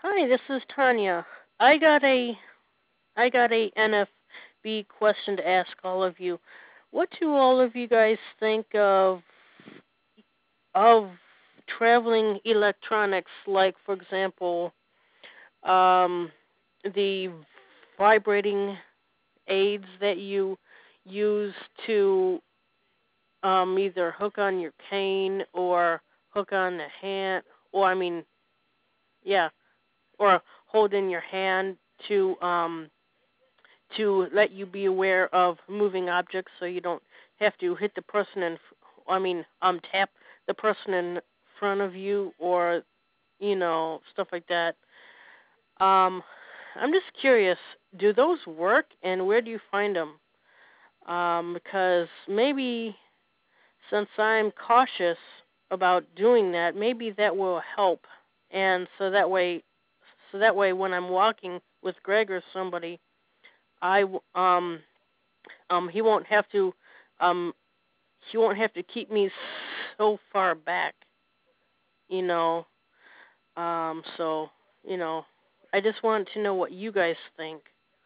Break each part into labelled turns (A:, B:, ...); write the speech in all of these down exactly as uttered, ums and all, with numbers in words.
A: Hi, this is Tanya. I got a I got a N F B question to ask all of you. What do all of you guys think of of traveling electronics, like for example, um, the vibrating aids that you use to um, either hook on your cane or hook on the hand, or I mean, yeah, or hold in your hand to um, to let you be aware of moving objects, so you don't have to hit the person in. I mean, um, tap the person in front of you, or you know, stuff like that. Um, I'm just curious. Do those work, and where do you find them? Um, because maybe since I'm cautious about doing that, maybe that will help, and so that way, so that way, when I'm walking with Greg or somebody, I um um he won't have to um he won't have to keep me so far back, you know. Um so, you know, I just wanted to know what you guys think.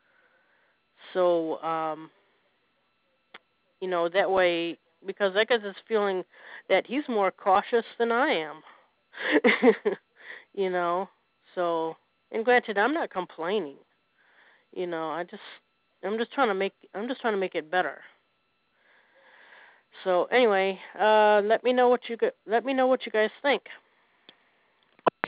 A: So, um you know, that way, because I get this feeling that he's more cautious than I am. you know. So, and granted, I'm not complaining. You know, I just I'm just trying to make I'm just trying to make it better. So anyway, uh, let me know what you let me know what you guys think.